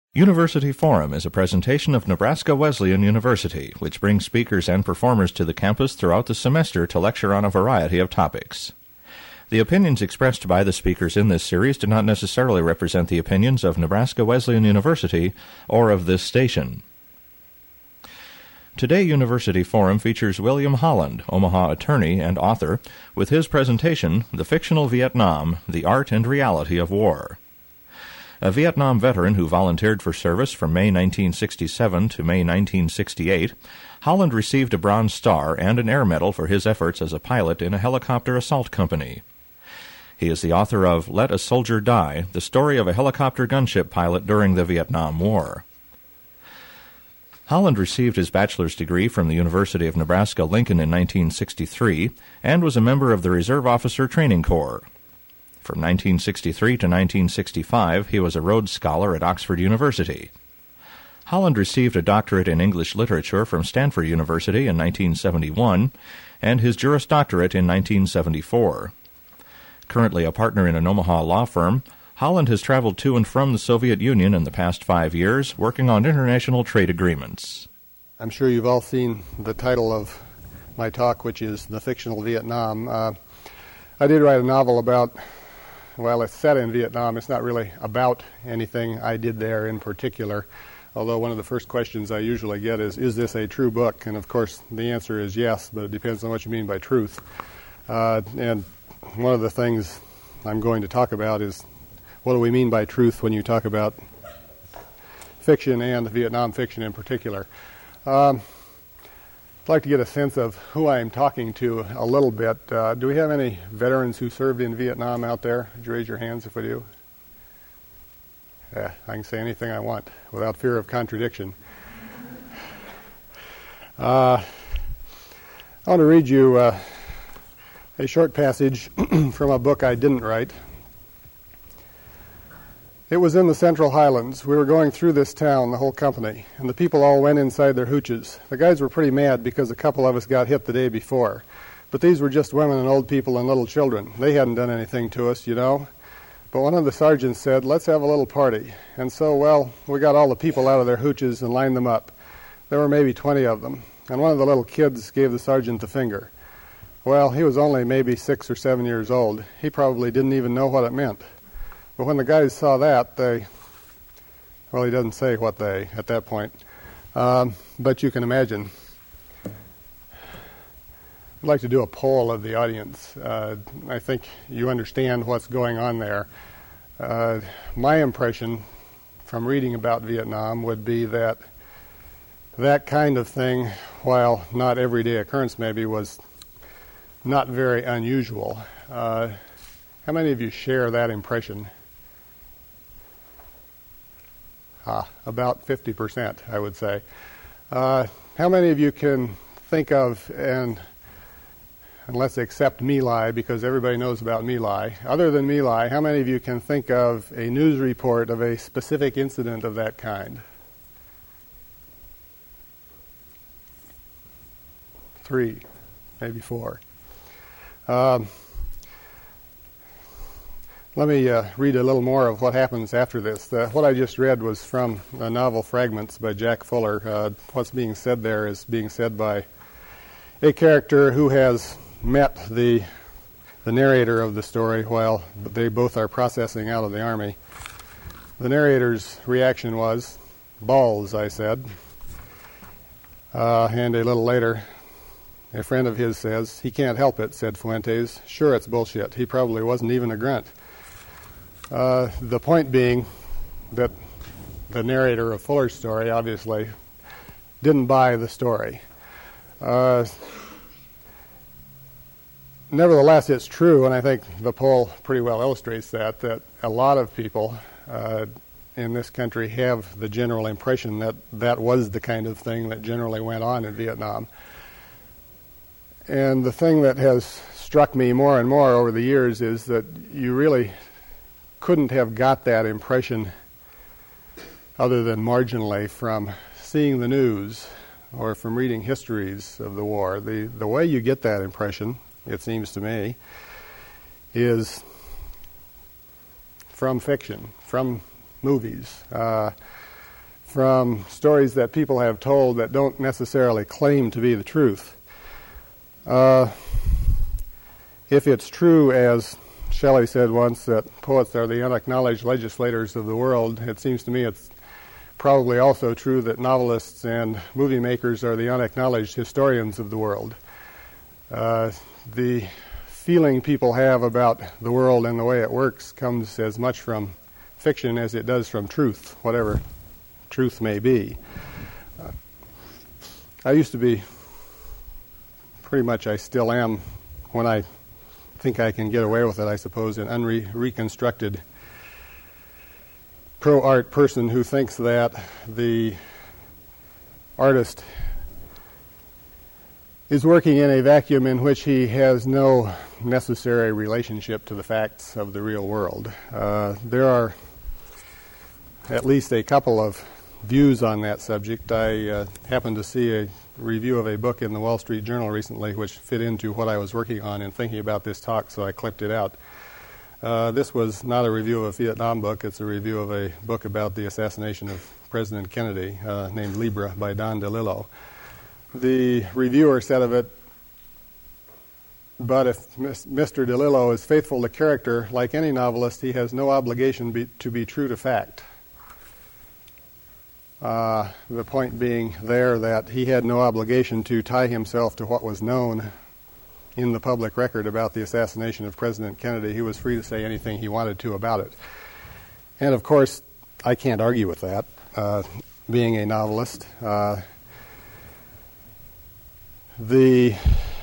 University Forum is a presentation of Nebraska Wesleyan University, which brings speakers and performers to the campus throughout the semester to lecture on a variety of topics. The opinions expressed by the speakers in this series do not necessarily represent the opinions of Nebraska Wesleyan University or of this station. Today, University Forum features William Holland, Omaha attorney and author, with his presentation, The Fictional Vietnam, The Art and Reality of War. A Vietnam veteran who volunteered for service from May 1967 to May 1968, Holland received a Bronze Star and an Air Medal for his efforts as a pilot in a helicopter assault company. He is the author of Let a Soldier Die, the story of a helicopter gunship pilot during the Vietnam War. Holland received his bachelor's degree from the University of Nebraska-Lincoln in 1963 and was a member of the Reserve Officer Training Corps. From 1963 to 1965, he was a Rhodes Scholar at Oxford University. Holland received a doctorate in English literature from Stanford University in 1971 and his Juris Doctorate in 1974. Currently a partner in an Omaha law firm, Holland has traveled to and from the Soviet Union in the past 5 years, working on international trade agreements. I'm sure you've all seen the title of my talk, which is The Fictional Vietnam. I did write a novel about, well, it's set in Vietnam. It's not really about anything I did there in particular, although one of the first questions I usually get is this a true book? And, of course, the answer is yes, but it depends on what you mean by truth. And one of the things I'm going to talk about is what do we mean by truth when you talk about fiction and Vietnam fiction in particular. I'd like to get a sense of who I'm talking to a little bit. Do we have any veterans who served in Vietnam out there? Would you raise your hands if we do? Yeah, I can say anything I want without fear of contradiction. I want to read you a short passage from a book I didn't write. It was in the Central Highlands. We were going through this town, the whole company, and the people all went inside their hooches. The guys were pretty mad because a couple of us got hit the day before. But these were just women and old people and little children. They hadn't done anything to us, you know. But one of the sergeants said, let's have a little party. And so, well, we got all the people out of their hooches and lined them up. There were maybe 20 of them. And one of the little kids gave the sergeant the finger. Well, he was only maybe 6 or 7 years old. He probably didn't even know what it meant. But when the guys saw that, well, he doesn't say what they, at that point, but you can imagine. I'd like to do a poll of the audience. I think you understand what's going on there. My impression from reading about Vietnam would be that that kind of thing, while not everyday occurrence maybe, was not very unusual. How many of you share that impression? About 50%, I would say. How many of you can think of, and let's accept My Lai, because everybody knows about My Lai. Other than My Lai, how many of you can think of a news report of a specific incident of that kind? 3, maybe 4. Let me read a little more of what happens after this. What I just read was from a novel Fragments by Jack Fuller. What's being said there is being said by a character who has met the narrator of the story while they both are processing out of the Army. The narrator's reaction was, balls, I said. And a little later, a friend of his says, he can't help it, said Fuentes. Sure, it's bullshit. He probably wasn't even a grunt. The point being that the narrator of Fuller's story obviously didn't buy the story. Nevertheless, it's true, and I think the poll pretty well illustrates that a lot of people in this country have the general impression that that was the kind of thing that generally went on in Vietnam. And the thing that has struck me more and more over the years is that you really couldn't have got that impression other than marginally from seeing the news or from reading histories of the war. The way you get that impression, it seems to me, is from fiction, from movies. from stories that people have told that don't necessarily claim to be the truth. If it's true, as Shelley said once, that poets are the unacknowledged legislators of the world, it seems to me it's probably also true that novelists and movie makers are the unacknowledged historians of the world. The feeling people have about the world and the way it works comes as much from fiction as it does from truth, whatever truth may be. I used to be, pretty much I still am, when I think I can get away with it, I suppose, an unreconstructed pro-art person who thinks that the artist is working in a vacuum in which he has no necessary relationship to the facts of the real world. There are at least a couple of views on that subject. I happened to see a review of a book in the Wall Street Journal recently which fit into what I was working on in thinking about this talk, so I clipped it out. This was not a review of a Vietnam book. It's a review of a book about the assassination of President Kennedy named Libra by Don DeLillo. The reviewer said of it, but if Mr. DeLillo is faithful to character, like any novelist, he has no obligation to be true to fact. The point being there that he had no obligation to tie himself to what was known in the public record about the assassination of President Kennedy. He was free to say anything he wanted to about it. And of course, I can't argue with that, being a novelist. It's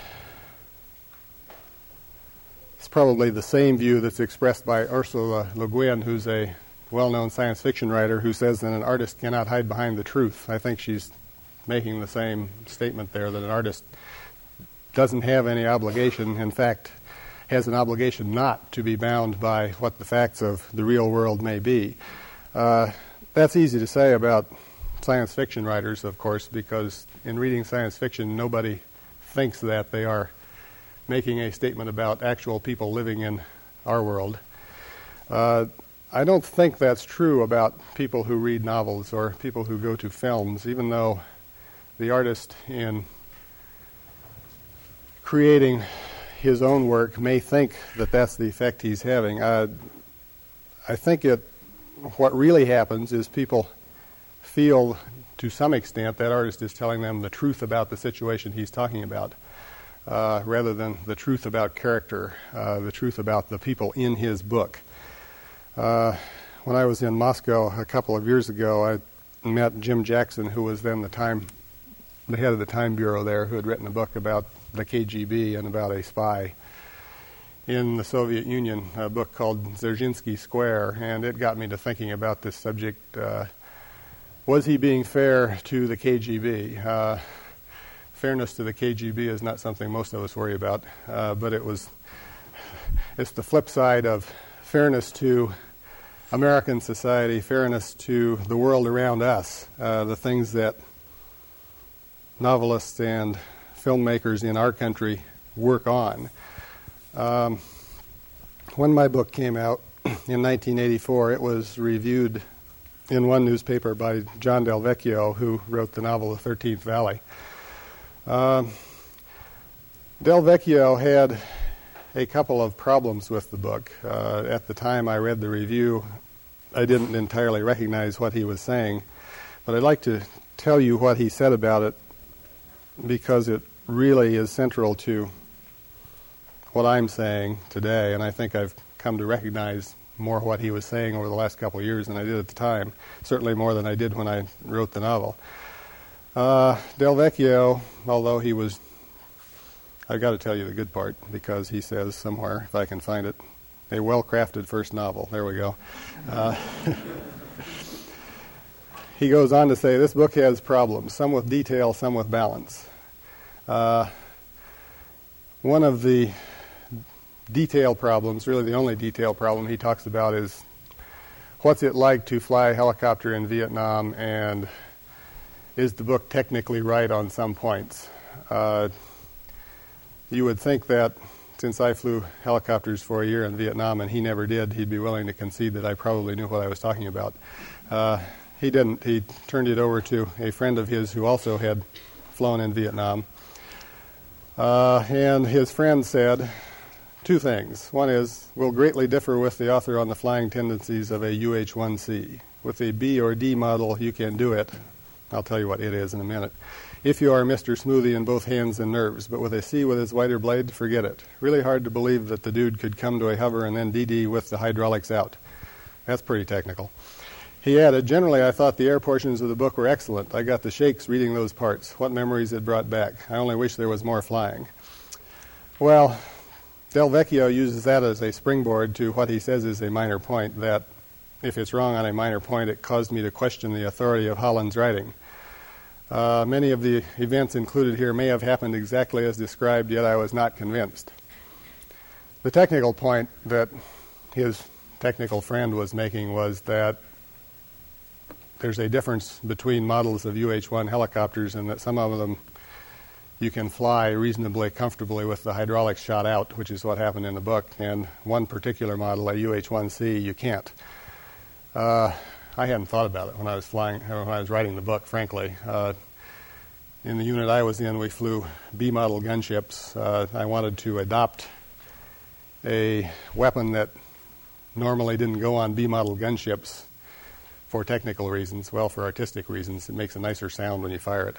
probably the same view that's expressed by Ursula Le Guin, who's a well-known science fiction writer, who says that an artist cannot hide behind the truth. I think she's making the same statement there, that an artist doesn't have any obligation, in fact, has an obligation not to be bound by what the facts of the real world may be. That's easy to say about science fiction writers, of course, because in reading science fiction, nobody thinks that they are making a statement about actual people living in our world. I don't think that's true about people who read novels or people who go to films, even though the artist in creating his own work may think that that's the effect he's having. I think what really happens is people feel to some extent that artist is telling them the truth about the situation he's talking about, rather than the truth about character, the truth about the people in his book. When I was in Moscow a couple of years ago, I met Jim Jackson, who was then the head of the Time Bureau there, who had written a book about the KGB and about a spy in the Soviet Union, a book called Dzerzhinsky Square, and it got me to thinking about this subject. Was he being fair to the KGB? Fairness to the KGB is not something most of us worry about, but it's the flip side of fairness to American society, fairness to the world around us, the things that novelists and filmmakers in our country work on. When my book came out in 1984, it was reviewed in one newspaper by John Del Vecchio, who wrote the novel The 13th Valley. Del Vecchio had a couple of problems with the book. At the time I read the review, I didn't entirely recognize what he was saying, but I'd like to tell you what he said about it because it really is central to what I'm saying today, and I think I've come to recognize more what he was saying over the last couple of years than I did at the time, certainly more than I did when I wrote the novel. Del Vecchio, although he was, I've got to tell you the good part, because he says somewhere, if I can find it, a well-crafted first novel. There we go. He goes on to say, this book has problems, some with detail, some with balance. One of the detail problems, really the only detail problem he talks about, is what's it like to fly a helicopter in Vietnam, and is the book technically right on some points? You would think that since I flew helicopters for a year in Vietnam and he never did, he'd be willing to concede that I probably knew what I was talking about. he didn't. He turned it over to a friend of his who also had flown in Vietnam. And his friend said two things. One is, we'll greatly differ with the author on the flying tendencies of a UH-1C. With a B or D model, you can do it. I'll tell you what it is in a minute. If you are Mr. Smoothie in both hands and nerves, but with a C with its wider blade, forget it. Really hard to believe that the dude could come to a hover and then DD with the hydraulics out. That's pretty technical. He added, generally I thought the air portions of the book were excellent. I got the shakes reading those parts. What memories it brought back. I only wish there was more flying. Well, Del Vecchio uses that as a springboard to what he says is a minor point, that if it's wrong on a minor point, it caused me to question the authority of Holland's writing. Many of the events included here may have happened exactly as described, yet I was not convinced. The technical point that his technical friend was making was that there's a difference between models of UH-1 helicopters, and that some of them you can fly reasonably comfortably with the hydraulics shot out, which is what happened in the book, and one particular model, a UH-1C, you can't. I hadn't thought about it when I was writing the book, frankly. In the unit I was in, we flew B-model gunships. I wanted to adopt a weapon that normally didn't go on B-model gunships for technical reasons, well, for artistic reasons. It makes a nicer sound when you fire it.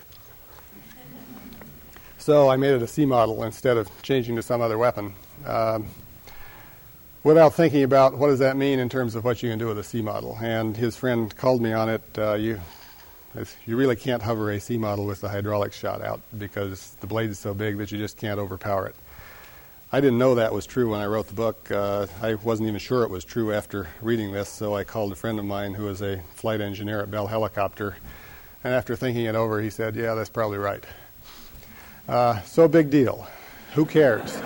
So I made it a C model instead of changing to some other weapon, without thinking about what does that mean in terms of what you can do with a C model. And his friend called me on it. You really can't hover a C model with the hydraulics shot out because the blade is so big that you just can't overpower it. I didn't know that was true when I wrote the book. I wasn't even sure it was true after reading this, so I called a friend of mine who was a flight engineer at Bell Helicopter. And after thinking it over, he said, yeah, that's probably right. So big deal. Who cares?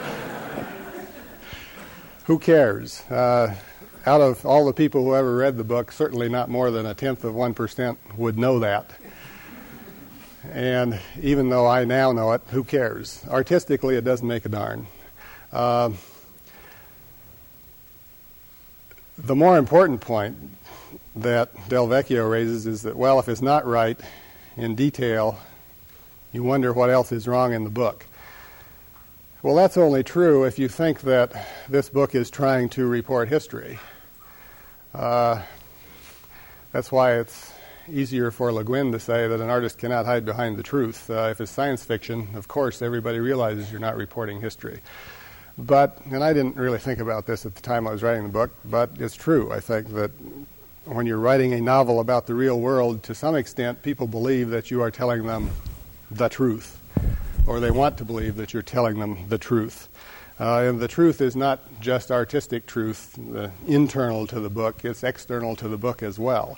Who cares? Out of all the people who ever read the book, certainly not more than 0.1% would know that. And even though I now know it, who cares? Artistically, it doesn't make a darn. The more important point that Del Vecchio raises is that, well, if it's not right in detail, you wonder what else is wrong in the book. Well, that's only true if you think that this book is trying to report history. That's why it's easier for Le Guin to say that an artist cannot hide behind the truth. If it's science fiction, of course, everybody realizes you're not reporting history. But, and I didn't really think about this at the time I was writing the book, but it's true. I think that when you're writing a novel about the real world, to some extent, people believe that you are telling them the truth, or they want to believe that you're telling them the truth. And the truth is not just artistic truth, internal to the book, it's external to the book as well.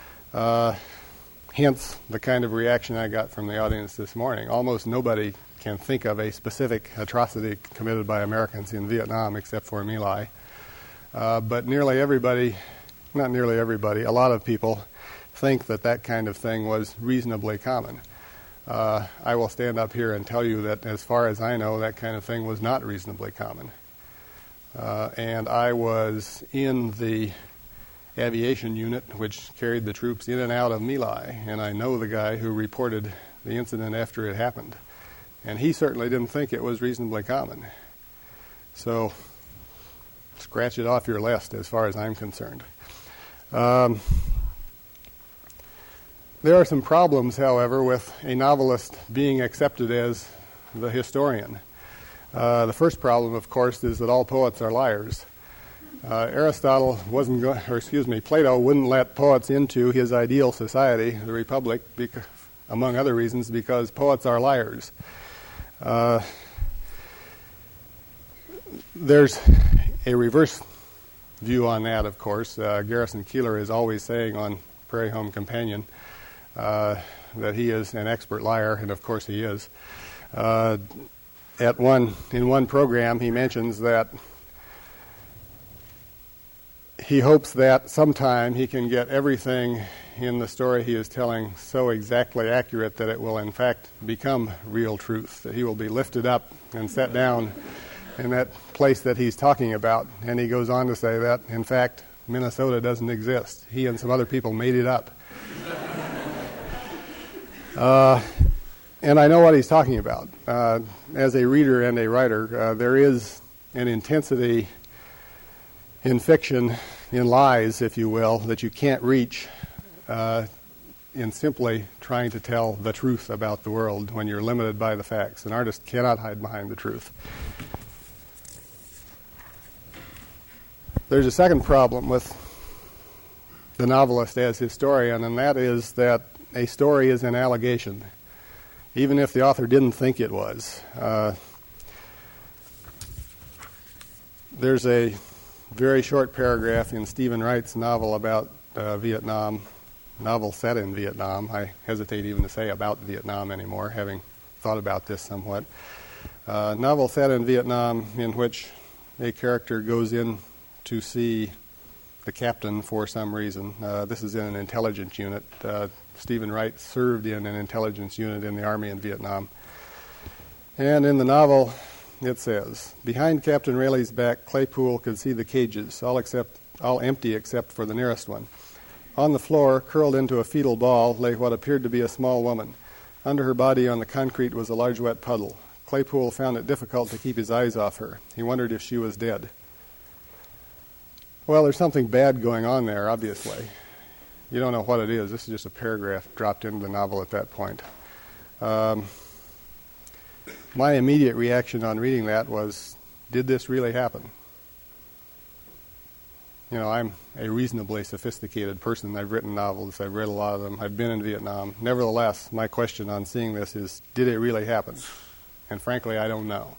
Hence the kind of reaction I got from the audience this morning. Almost nobody can think of a specific atrocity committed by Americans in Vietnam except for My Lai. But nearly everybody, not nearly everybody, a lot of people think that that kind of thing was reasonably common. I will stand up here and tell you that as far as I know, that kind of thing was not reasonably common. And I was in the aviation unit which carried the troops in and out of My Lai, and I know the guy who reported the incident after it happened. And he certainly didn't think it was reasonably common. So scratch it off your list as far as I'm concerned. There are some problems, however, with a novelist being accepted as the historian. The first problem, of course, is that all poets are liars. Plato wouldn't let poets into his ideal society, the Republic, among other reasons, because poets are liars. There's a reverse view on that, of course. Garrison Keillor is always saying on Prairie Home Companion that he is an expert liar, and of course he is. In one program, he mentions that he hopes that sometime he can get everything in the story he is telling so exactly accurate that it will in fact become real truth, that he will be lifted up and set down in that place that he's talking about. And he goes on to say that, in fact, Minnesota doesn't exist. He and some other people made it up. And I know what he's talking about. As a reader and a writer, there is an intensity in fiction, in lies, if you will, that you can't reach in simply trying to tell the truth about the world when you're limited by the facts. An artist cannot hide behind the truth. There's a second problem with the novelist as historian, and that is that a story is an allegation, even if the author didn't think it was. There's a very short paragraph in Stephen Wright's novel about Vietnam, novel set in Vietnam. I hesitate even to say about Vietnam anymore, having thought about this somewhat. Novel set in Vietnam in which a character goes in to see the captain for some reason. This is in an intelligence unit. Stephen Wright served in an intelligence unit in the Army in Vietnam. And in the novel, it says, behind Captain Rayleigh's back, Claypool could see the cages, all empty except for the nearest one. On the floor, curled into a fetal ball, lay what appeared to be a small woman. Under her body on the concrete was a large wet puddle. Claypool found it difficult to keep his eyes off her. He wondered if she was dead. Well, there's something bad going on there, obviously. You don't know what it is. This is just a paragraph dropped into the novel at that point. My immediate reaction on reading that was, did this really happen? You know, I'm a reasonably sophisticated person. I've written novels. I've read a lot of them. I've been in Vietnam. Nevertheless, my question on seeing this is, did it really happen? And frankly, I don't know.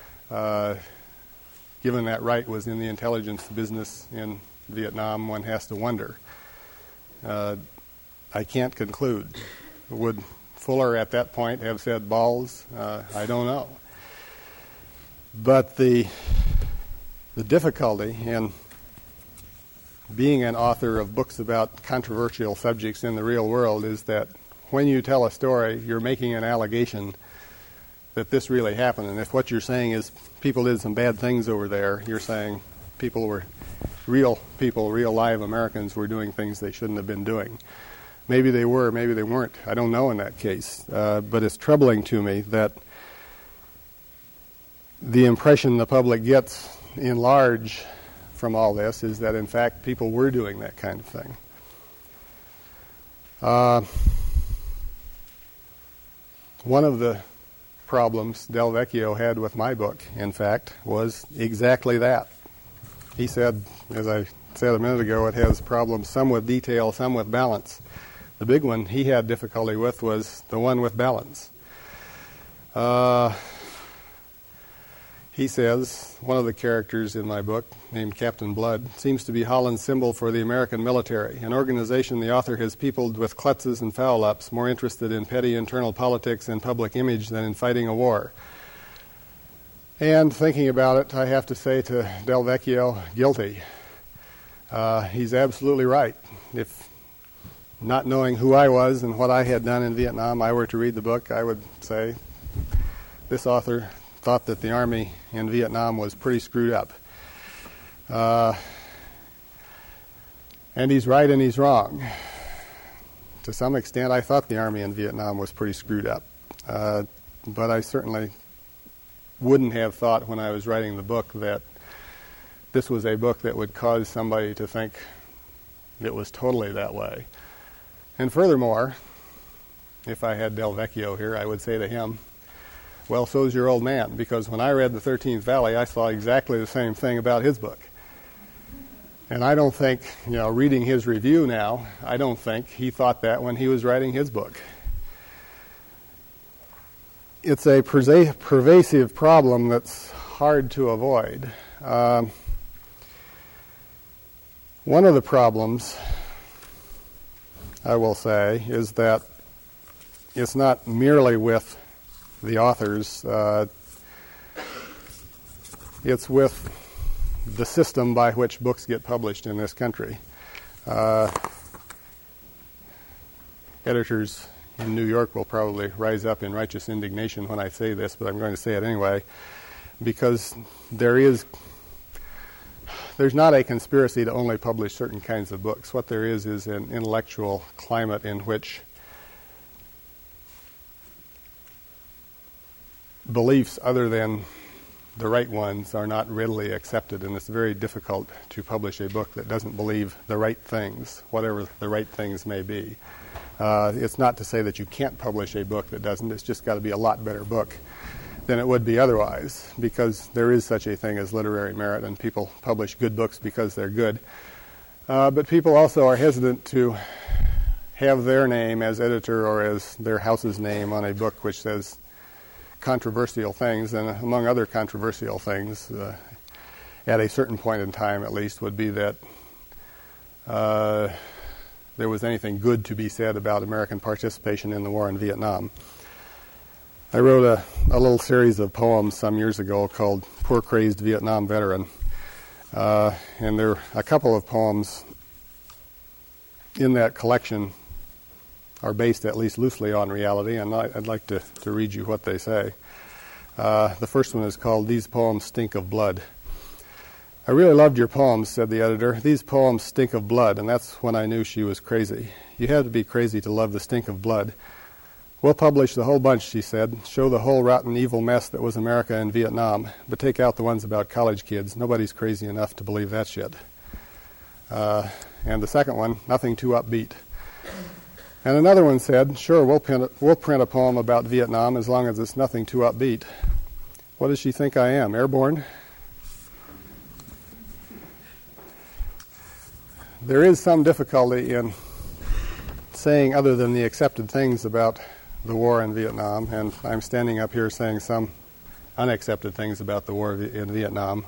Given that Wright was in the intelligence business in Vietnam, one has to wonder. I can't conclude. Would Fuller at that point have said balls? I don't know. But the difficulty in being an author of books about controversial subjects in the real world is that when you tell a story, you're making an allegation that this really happened. And if what you're saying is people did some bad things over there, you're saying real live Americans were doing things they shouldn't have been doing. Maybe they were, maybe they weren't. I don't know in that case. But it's troubling to me that the impression the public gets in large from all this is that, in fact, people were doing that kind of thing. One of the problems Del Vecchio had with my book, in fact, was exactly that. He said, as I said a minute ago, it has problems, some with detail, some with balance. The big one he had difficulty with was the one with balance. He says, one of the characters in my book, named Captain Blood, seems to be Holland's symbol for the American military, an organization the author has peopled with klutzes and foul-ups, more interested in petty internal politics and public image than in fighting a war. And thinking about it, I have to say to Del Vecchio, guilty. He's absolutely right. If not knowing who I was and what I had done in Vietnam, I were to read the book, I would say this author thought that the Army in Vietnam was pretty screwed up. And he's right and he's wrong. To some extent, I thought the Army in Vietnam was pretty screwed up. But I certainly wouldn't have thought when I was writing the book that this was a book that would cause somebody to think it was totally that way. And furthermore, if I had Del Vecchio here, I would say to him, well, so's your old man, because when I read The 13th Valley, I saw exactly the same thing about his book. And I don't think, reading his review now, I don't think he thought that when he was writing his book. It's a pervasive problem that's hard to avoid. One of the problems, I will say, is that it's not merely with the authors, it's with the system by which books get published in this country. Editors in New York will probably rise up in righteous indignation when I say this, but I'm going to say it anyway, because there is there's not a conspiracy to only publish certain kinds of books. What there is an intellectual climate in which beliefs other than the right ones are not readily accepted, and it's very difficult to publish a book that doesn't believe the right things, whatever the right things may be. It's not to say that you can't publish a book that doesn't. It's just got to be a lot better book than it would be otherwise, because there is such a thing as literary merit, and people publish good books because they're good. But people also are hesitant to have their name as editor or as their house's name on a book which says controversial things, and among other controversial things, at a certain point in time at least, would be that there was anything good to be said about American participation in the war in Vietnam. I wrote a little series of poems some years ago called Poor Crazed Vietnam Veteran, and there are a couple of poems in that collection are based at least loosely on reality, and I'd like to read you what they say. The first one is called These Poems Stink of Blood. I really loved your poems, said the editor. These poems stink of blood, and that's when I knew she was crazy. You had to be crazy to love the stink of blood. We'll publish the whole bunch, she said. Show the whole rotten, evil mess that was America in Vietnam, but take out the ones about college kids. Nobody's crazy enough to believe that shit. And the second one, nothing too upbeat. And another one said, sure, we'll print a poem about Vietnam as long as it's nothing too upbeat. What does she think I am, airborne? There is some difficulty in saying other than the accepted things about the war in Vietnam, and I'm standing up here saying some unaccepted things about the war in Vietnam.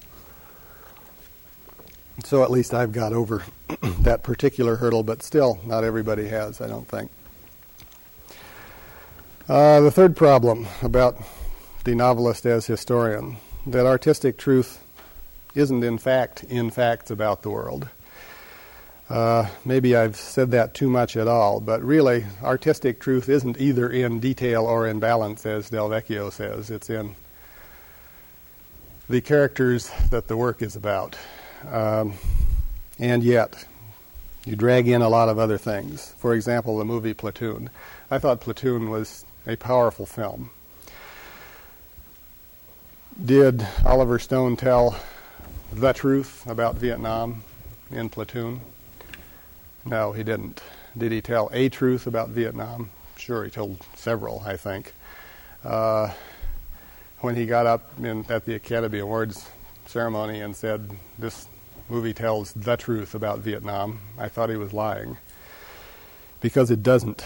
So at least I've got over that particular hurdle, but still not everybody has, I don't think. The third problem about the novelist as historian, that artistic truth isn't in fact in facts about the world. Maybe I've said that too much at all, but really artistic truth isn't either in detail or in balance, as Del Vecchio says. It's in the characters that the work is about. And yet, you drag in a lot of other things. For example, the movie Platoon. I thought Platoon was a powerful film. Did Oliver Stone tell the truth about Vietnam in Platoon? No, he didn't. Did he tell a truth about Vietnam? Sure, he told several, I think. When he got up at the Academy Awards ceremony and said, this movie tells the truth about Vietnam, I thought he was lying, because it doesn't,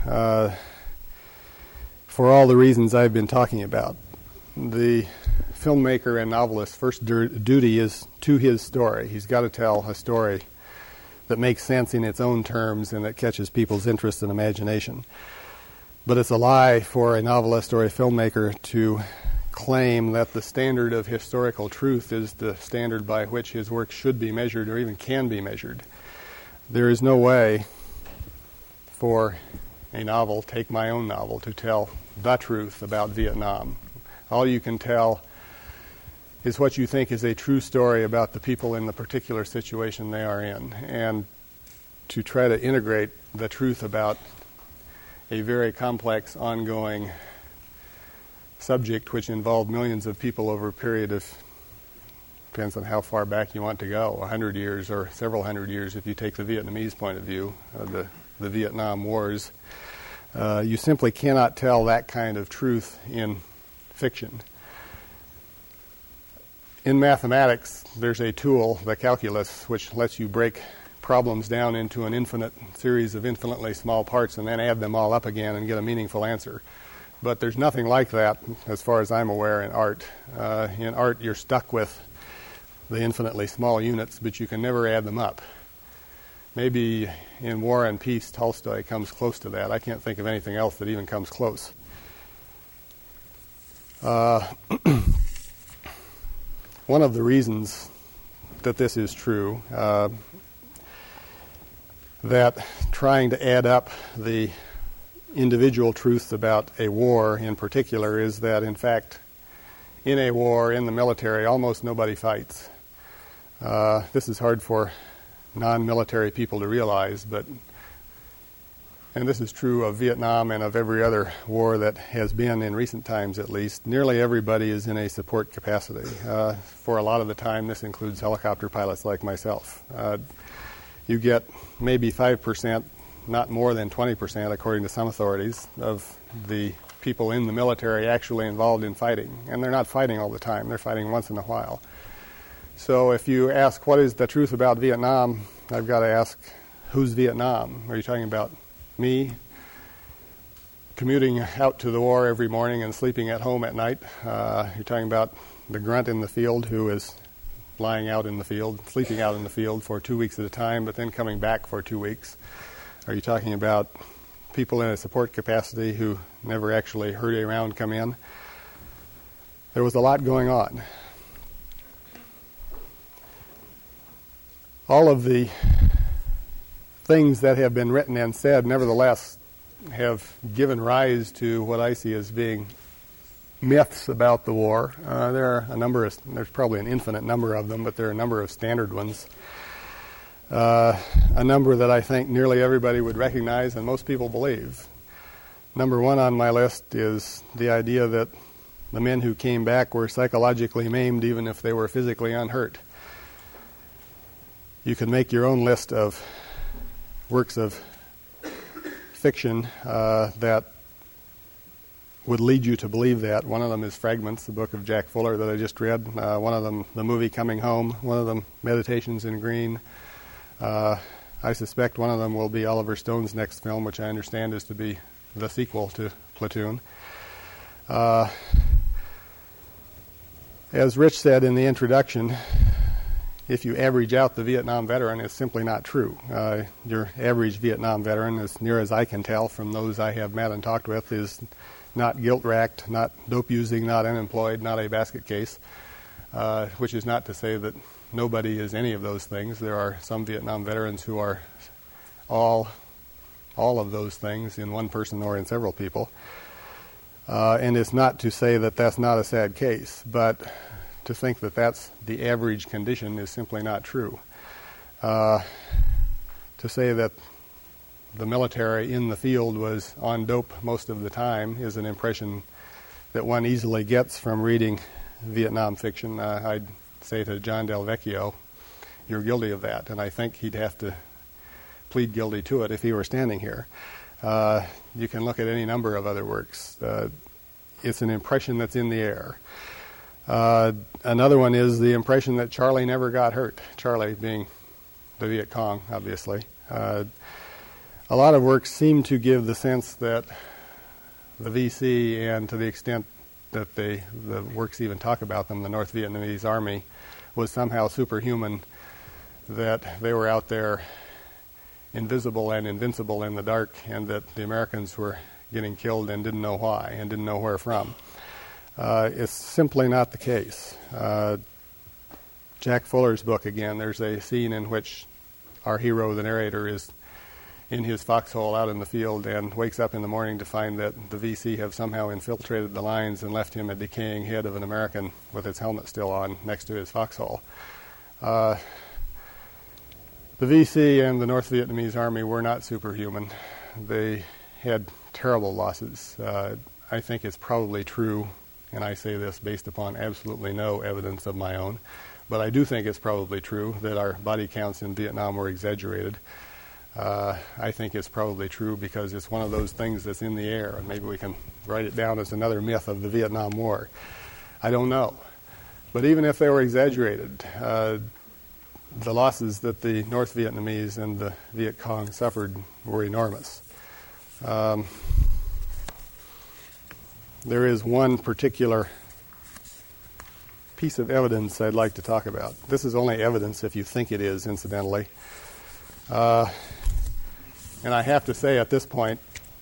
for all the reasons I've been talking about. The filmmaker and novelist's first duty is to his story. He's got to tell a story that makes sense in its own terms and that catches people's interest and imagination. But it's a lie for a novelist or a filmmaker to claim that the standard of historical truth is the standard by which his work should be measured or even can be measured. There is no way for a novel, take my own novel, to tell the truth about Vietnam. All you can tell is what you think is a true story about the people in the particular situation they are in. And to try to integrate the truth about a very complex, ongoing subject which involved millions of people over a period of, depends on how far back you want to go, 100 years or several hundred years if you take the Vietnamese point of view, the Vietnam Wars. You simply cannot tell that kind of truth in fiction. In mathematics, there's a tool, the calculus, which lets you break problems down into an infinite series of infinitely small parts and then add them all up again and get a meaningful answer. But there's nothing like that, as far as I'm aware, in art. In art, you're stuck with the infinitely small units, but you can never add them up. Maybe in War and Peace, Tolstoy comes close to that. I can't think of anything else that even comes close. One of the reasons that this is true, that trying to add up the individual truths about a war in particular, is that, in fact, in a war, in the military, almost nobody fights. This is hard for non-military people to realize, and this is true of Vietnam and of every other war that has been in recent times at least, nearly everybody is in a support capacity. For a lot of the time, this includes helicopter pilots like myself. You get maybe 5%, not more than 20%, according to some authorities, of the people in the military actually involved in fighting. And they're not fighting all the time. They're fighting once in a while. So if you ask what is the truth about Vietnam, I've got to ask, who's Vietnam? Are you talking about me commuting out to the war every morning and sleeping at home at night? You're talking about the grunt in the field who is lying out in the field, sleeping out in the field for 2 weeks at a time, but then coming back for 2 weeks? Are you talking about people in a support capacity who never actually heard a round come in? There was a lot going on. All of the things that have been written and said, nevertheless, have given rise to what I see as being myths about the war. There are a number of, there's probably an infinite number of them, but there are a number of standard ones. A number that I think nearly everybody would recognize and most people believe. Number one on my list is the idea that the men who came back were psychologically maimed even if they were physically unhurt. You can make your own list of works of fiction that would lead you to believe that. One of them is Fragments, the book of Jack Fuller that I just read. One of them, the movie Coming Home. One of them, Meditations in Green. I suspect one of them will be Oliver Stone's next film, which I understand is to be the sequel to Platoon. As Rich said in the introduction, if you average out the Vietnam veteran, it's simply not true. Your average Vietnam veteran, as near as I can tell from those I have met and talked with, is not guilt-racked, not dope-using, not unemployed, not a basket case, which is not to say that nobody is any of those things. There are some Vietnam veterans who are all of those things in one person or in several people. And it's not to say that that's not a sad case, but to think that that's the average condition is simply not true. To say that the military in the field was on dope most of the time is an impression that one easily gets from reading Vietnam fiction. I'd say to John Del Vecchio, you're guilty of that, and I think he'd have to plead guilty to it if he were standing here. You can look at any number of other works. It's an impression that's in the air. Another one is the impression that Charlie never got hurt, Charlie being the Viet Cong, obviously. A lot of works seem to give the sense that the VC, and to the extent that the works even talk about them, the North Vietnamese Army, was somehow superhuman, that they were out there invisible and invincible in the dark, and that the Americans were getting killed and didn't know why and didn't know where from. It's simply not the case. Jack Fuller's book, again, there's a scene in which our hero, the narrator, is in his foxhole out in the field and wakes up in the morning to find that the VC have somehow infiltrated the lines and left him a decaying head of an American with its helmet still on next to his foxhole. The VC and the North Vietnamese Army were not superhuman. They had terrible losses. I think it's probably true, and I say this based upon absolutely no evidence of my own, but I do think it's probably true that our body counts in Vietnam were exaggerated. I think it's probably true because it's one of those things that's in the air, and maybe we can write it down as another myth of the Vietnam War. I don't know. But even if they were exaggerated, the losses that the North Vietnamese and the Viet Cong suffered were enormous. There is one particular piece of evidence I'd like to talk about. This is only evidence if you think it is, incidentally. And I have to say at this point,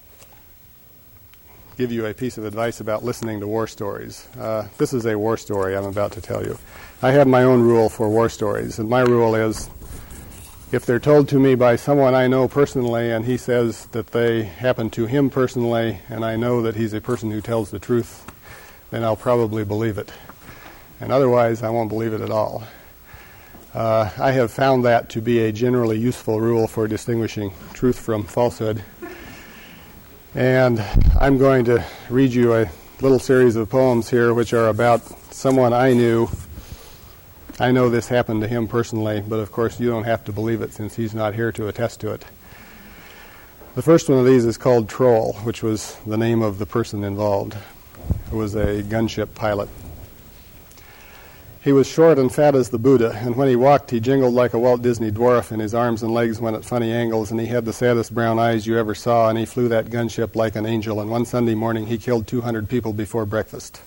give you a piece of advice about listening to war stories. This is a war story I'm about to tell you. I have my own rule for war stories, and my rule is if they're told to me by someone I know personally and he says that they happen to him personally and I know that he's a person who tells the truth, then I'll probably believe it. And otherwise, I won't believe it at all. I have found that to be a generally useful rule for distinguishing truth from falsehood. And I'm going to read you a little series of poems here which are about someone I knew. I know this happened to him personally, but of course you don't have to believe it since he's not here to attest to it. The first one of these is called Troll, which was the name of the person involved. It was a gunship pilot. He was short and fat as the Buddha, and when he walked, he jingled like a Walt Disney dwarf, and his arms and legs went at funny angles, and he had the saddest brown eyes you ever saw, and he flew that gunship like an angel, and one Sunday morning he killed 200 people before breakfast.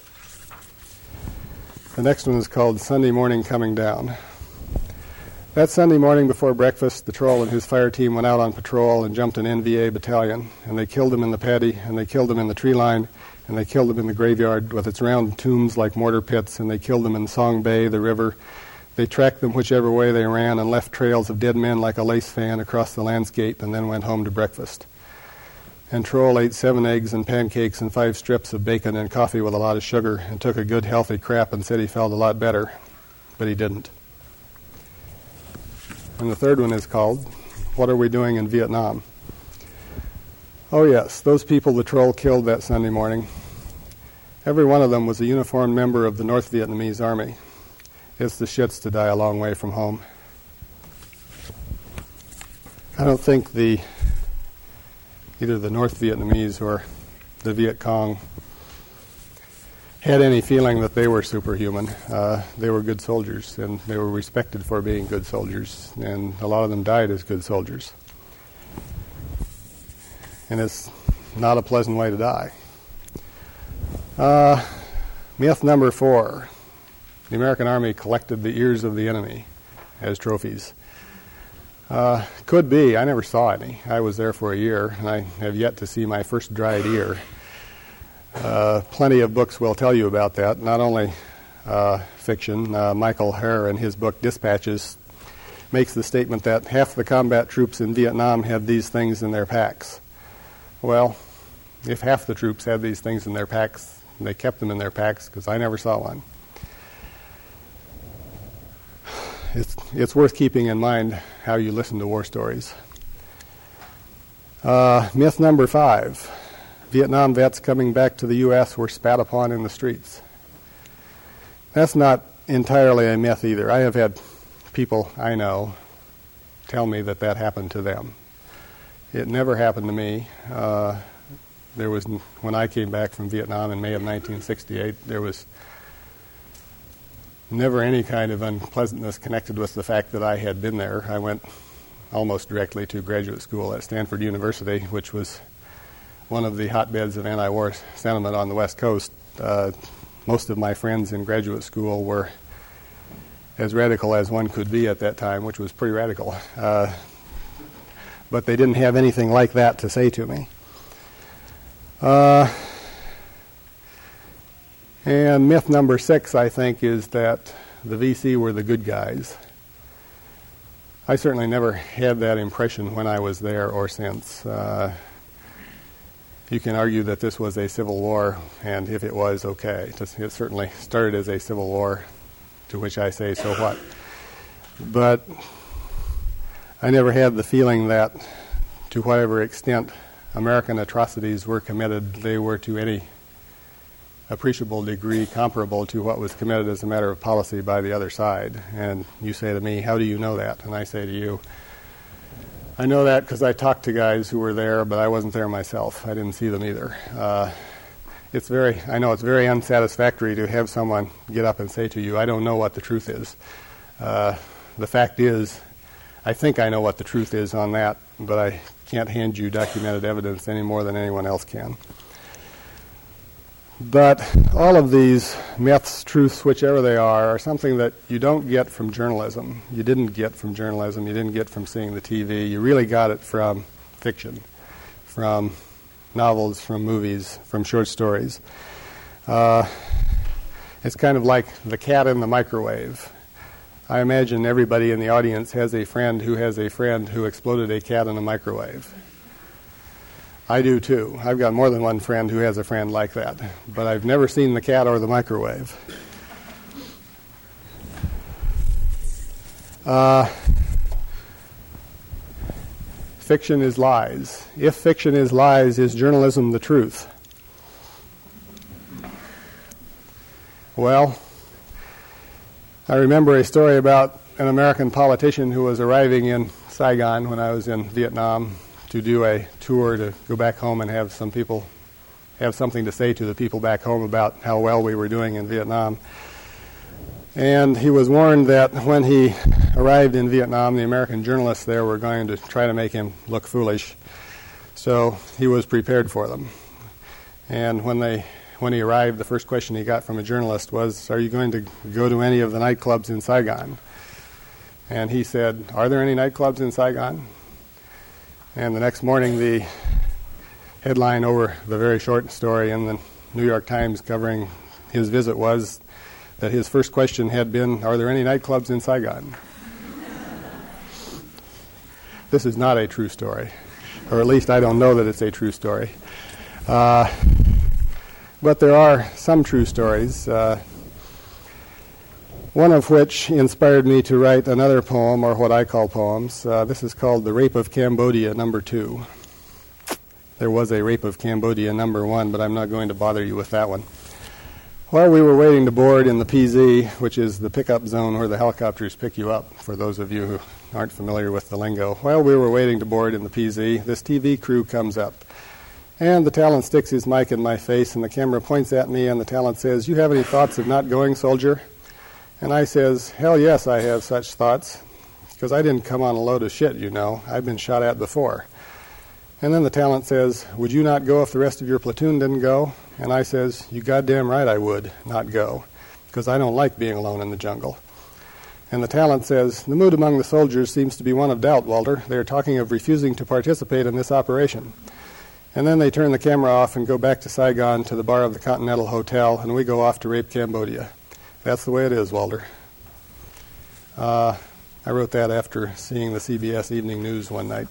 The next one is called Sunday Morning Coming Down. That Sunday morning before breakfast, the Troll and his fire team went out on patrol and jumped an NVA battalion, and they killed him in the paddy, and they killed him in the tree line, and they killed them in the graveyard with its round tombs like mortar pits, and they killed them in Song Bay, the river. They tracked them whichever way they ran and left trails of dead men like a lace fan across the landscape, and then went home to breakfast. And Troll ate 7 eggs and pancakes and 5 strips of bacon and coffee with a lot of sugar, and took a good healthy crap and said he felt a lot better, but he didn't. And the third one is called What Are We Doing in Vietnam? Oh yes, those people the Troll killed that Sunday morning, every one of them was a uniformed member of the North Vietnamese Army. It's the shits to die a long way from home. I don't think either the North Vietnamese or the Viet Cong had any feeling that they were superhuman. They were good soldiers, and they were respected for being good soldiers, and a lot of them died as good soldiers. And it's not a pleasant way to die. Myth number 4. The American Army collected the ears of the enemy as trophies. Could be. I never saw any. I was there for a year, and I have yet to see my first dried ear. Plenty of books will tell you about that, not only fiction. Michael Herr, in his book Dispatches, makes the statement that half the combat troops in Vietnam had these things in their packs. Well, if half the troops had these things in their packs, they kept them in their packs, because I never saw one. It's worth keeping in mind how you listen to war stories. Myth number 5. Vietnam vets coming back to the U.S. were spat upon in the streets. That's not entirely a myth either. I have had people I know tell me that happened to them. It never happened to me. When I came back from Vietnam in May of 1968, there was never any kind of unpleasantness connected with the fact that I had been there. I went almost directly to graduate school at Stanford University, which was one of the hotbeds of anti-war sentiment on the West Coast. Most of my friends in graduate school were as radical as one could be at that time, which was pretty radical. But they didn't have anything like that to say to me. And myth number 6, I think, is that the VC were the good guys. I certainly never had that impression when I was there or since. You can argue that this was a civil war, and if it was, okay. It certainly started as a civil war, to which I say, so what? But I never had the feeling that, to whatever extent American atrocities were committed, they were to any appreciable degree comparable to what was committed as a matter of policy by the other side. And you say to me, how do you know that? And I say to you, I know that because I talked to guys who were there, but I wasn't there myself. I didn't see them either. I know it's very unsatisfactory to have someone get up and say to you, I don't know what the truth is. The fact is, I think I know what the truth is on that, but I can't hand you documented evidence any more than anyone else can. But all of these myths, truths, whichever they are something that you don't get from journalism. You didn't get from journalism. You didn't get from seeing the TV. You really got it from fiction, from novels, from movies, from short stories. It's kind of like the cat in the microwave. I imagine everybody in the audience has a friend who exploded a cat in a microwave. I do too. I've got more than one friend who has a friend like that, but I've never seen the cat or the microwave. Fiction is lies. If fiction is lies, is journalism the truth? Well, I remember a story about an American politician who was arriving in Saigon when I was in Vietnam to do a tour to go back home and have something to say to the people back home about how well we were doing in Vietnam. And he was warned that when he arrived in Vietnam, the American journalists there were going to try to make him look foolish. So he was prepared for them. And when he arrived, the first question he got from a journalist was, "Are you going to go to any of the nightclubs in Saigon?" And he said, "Are there any nightclubs in Saigon?" And the next morning, the headline over the very short story in the New York Times covering his visit was that his first question had been, "Are there any nightclubs in Saigon?" This is not a true story, or at least I don't know that it's a true story. But there are some true stories, one of which inspired me to write another poem, or what I call poems. This is called The Rape of Cambodia, number 2. There was a Rape of Cambodia, number 1, but I'm not going to bother you with that one. While we were waiting to board in the PZ, which is the pickup zone where the helicopters pick you up, for those of you who aren't familiar with the lingo, while we were waiting to board in the PZ, this TV crew comes up. And the talent sticks his mic in my face, and the camera points at me, and the talent says, "You have any thoughts of not going, soldier?" And I says, "Hell yes, I have such thoughts, because I didn't come on a load of shit, you know. I've been shot at before." And then the talent says, "Would you not go if the rest of your platoon didn't go?" And I says, "You goddamn right I would not go, because I don't like being alone in the jungle." And the talent says, "The mood among the soldiers seems to be one of doubt, Walter. They are talking of refusing to participate in this operation." And then they turn the camera off and go back to Saigon to the bar of the Continental Hotel, and we go off to rape Cambodia. That's the way it is, Walter. I wrote that after seeing the CBS Evening News one night.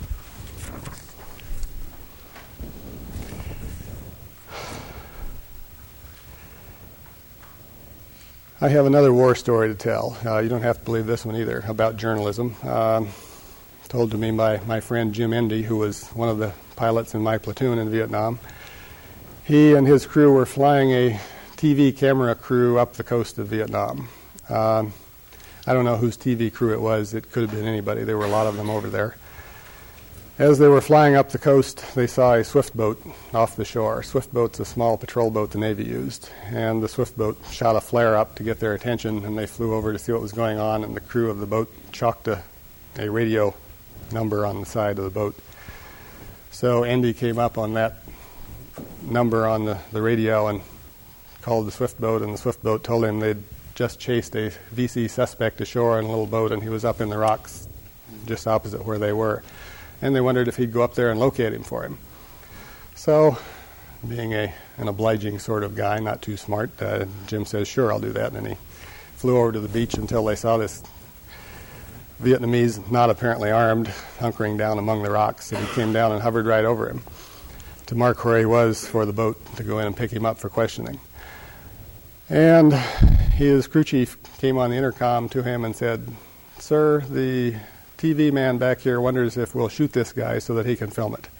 I have another war story to tell. You don't have to believe this one either, about journalism. Told to me by my friend Jim Endy, who was one of the pilots in my platoon in Vietnam. He and his crew were flying a TV camera crew up the coast of Vietnam. I don't know whose TV crew it was. It could have been anybody. There were a lot of them over there. As they were flying up the coast, they saw a swift boat off the shore. Swift boat's a small patrol boat the Navy used. And the swift boat shot a flare up to get their attention, and they flew over to see what was going on, and the crew of the boat chalked a radio number on the side of the boat. So Andy came up on that number on the radio and called the swift boat, and the swift boat told him they'd just chased a VC suspect ashore in a little boat, and he was up in the rocks just opposite where they were. And they wondered if he'd go up there and locate him for him. So, being an obliging sort of guy, not too smart, Jim says, "Sure, I'll do that." And he flew over to the beach until they saw this Vietnamese, not apparently armed, hunkering down among the rocks. And he came down and hovered right over him to mark where he was for the boat to go in and pick him up for questioning. And his crew chief came on the intercom to him and said, "Sir, the TV man back here wonders if we'll shoot this guy so that he can film it."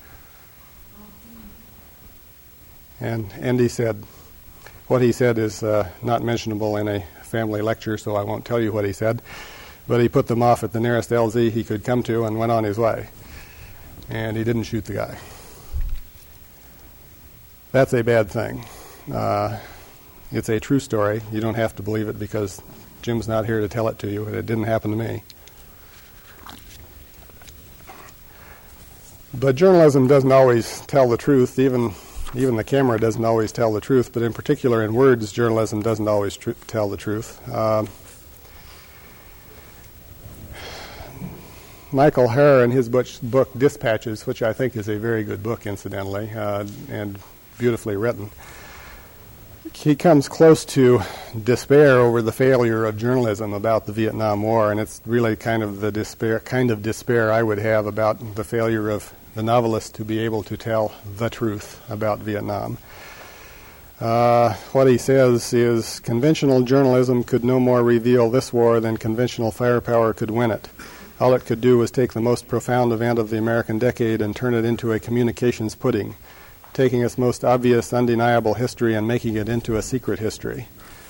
And Andy said, what he said is not mentionable in a family lecture, so I won't tell you what he said. But he put them off at the nearest LZ he could come to and went on his way. And he didn't shoot the guy. That's a bad thing. It's a true story. You don't have to believe it because Jim's not here to tell it to you, and it didn't happen to me. But journalism doesn't always tell the truth. Even the camera doesn't always tell the truth. But in particular, in words, journalism doesn't always tell the truth. Michael Herr, in his book Dispatches, which I think is a very good book, incidentally, and beautifully written, he comes close to despair over the failure of journalism about the Vietnam War, and it's really kind of despair I would have about the failure of the novelist to be able to tell the truth about Vietnam. What he says is, conventional journalism could no more reveal this war than conventional firepower could win it. All it could do was take the most profound event of the American decade and turn it into a communications pudding, taking its most obvious, undeniable history and making it into a secret history.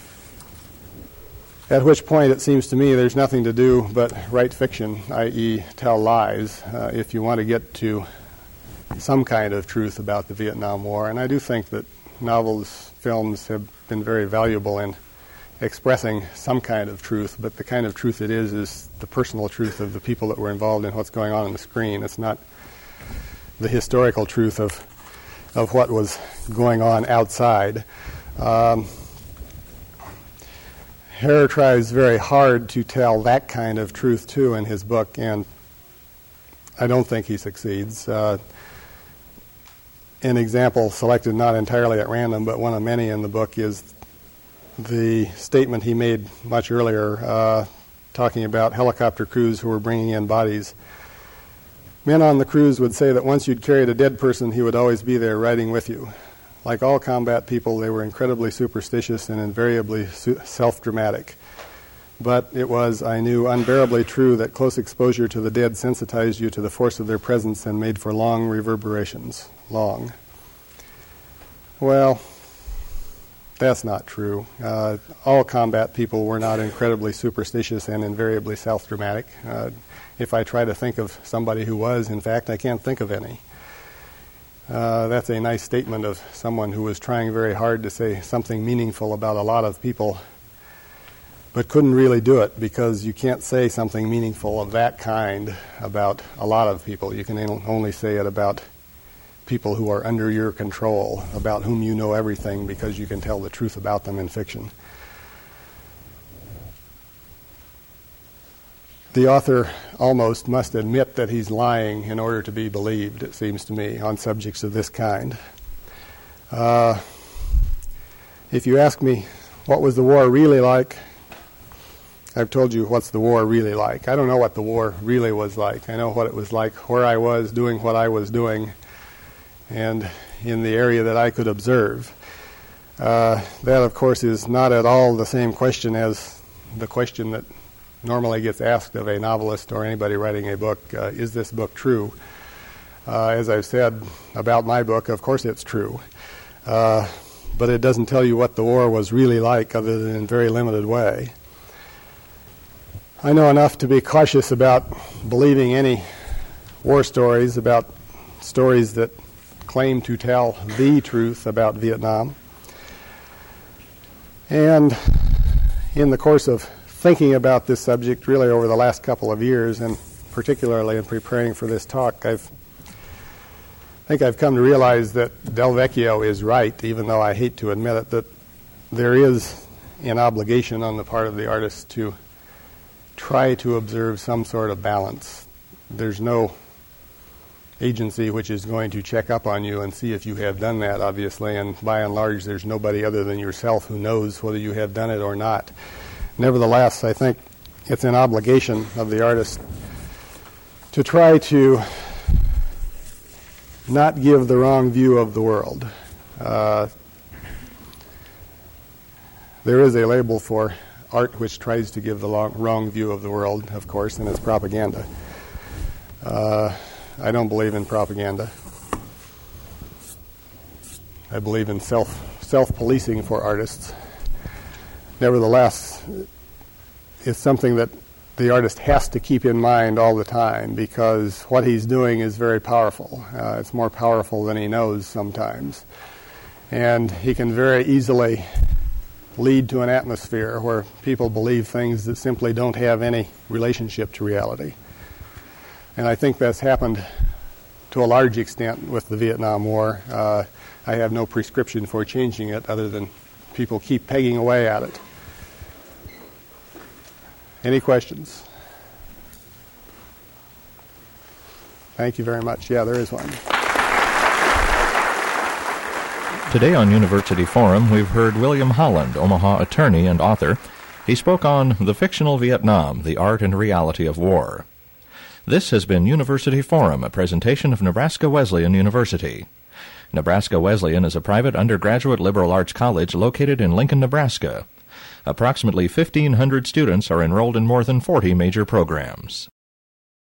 At which point it seems to me there's nothing to do but write fiction, i.e. tell lies, if you want to get to some kind of truth about the Vietnam War. And I do think that novels, films have been very valuable in expressing some kind of truth, but the kind of truth it is the personal truth of the people that were involved in what's going on the screen. It's not the historical truth of what was going on outside. Hare tries very hard to tell that kind of truth, too, in his book, and I don't think he succeeds. An example selected not entirely at random, but one of many in the book, is the statement he made much earlier, talking about helicopter crews who were bringing in bodies. Men on the crews would say that once you'd carried a dead person, he would always be there riding with you. Like all combat people, they were incredibly superstitious and invariably self-dramatic. But it was, I knew, unbearably true that close exposure to the dead sensitized you to the force of their presence and made for long reverberations. Long. Well, that's not true. All combat people were not incredibly superstitious and invariably self-dramatic. If I try to think of somebody who was, in fact, I can't think of any. That's a nice statement of someone who was trying very hard to say something meaningful about a lot of people, but couldn't really do it because you can't say something meaningful of that kind about a lot of people. You can only say it about people who are under your control, about whom you know everything because you can tell the truth about them in fiction. The author almost must admit that he's lying in order to be believed, it seems to me, on subjects of this kind. If you ask me, what was the war really like? I've told you what's the war really like. I don't know what the war really was like. I know what it was like where I was doing what I was doing and in the area that I could observe. That, of course, is not at all the same question as the question that normally gets asked of a novelist or anybody writing a book. Is this book true? As I've said about my book, of course it's true. But it doesn't tell you what the war was really like other than in a very limited way. I know enough to be cautious about believing any war stories, about stories that claim to tell the truth about Vietnam. And in the course of thinking about this subject really over the last couple of years, and particularly in preparing for this talk, I think I've come to realize that Del Vecchio is right, even though I hate to admit it, that there is an obligation on the part of the artist to try to observe some sort of balance. There's no agency which is going to check up on you and see if you have done that, obviously, and by and large there's nobody other than yourself who knows whether you have done it or not. Nevertheless, I think it's an obligation of the artist to try to not give the wrong view of the world. There is a label for art which tries to give the wrong view of the world, of course, and it's propaganda. I don't believe in propaganda. I believe in self-policing for artists. Nevertheless, it's something that the artist has to keep in mind all the time because what he's doing is very powerful. It's more powerful than he knows sometimes. And he can very easily lead to an atmosphere where people believe things that simply don't have any relationship to reality. And I think that's happened to a large extent with the Vietnam War. I have no prescription for changing it other than people keep pegging away at it. Any questions? Thank you very much. Yeah, there is one. Today on University Forum, we've heard William Holland, Omaha attorney and author. He spoke on The Fictional Vietnam, the Art and Reality of War. This has been University Forum, a presentation of Nebraska Wesleyan University. Nebraska Wesleyan is a private undergraduate liberal arts college located in Lincoln, Nebraska. Approximately 1,500 students are enrolled in more than 40 major programs.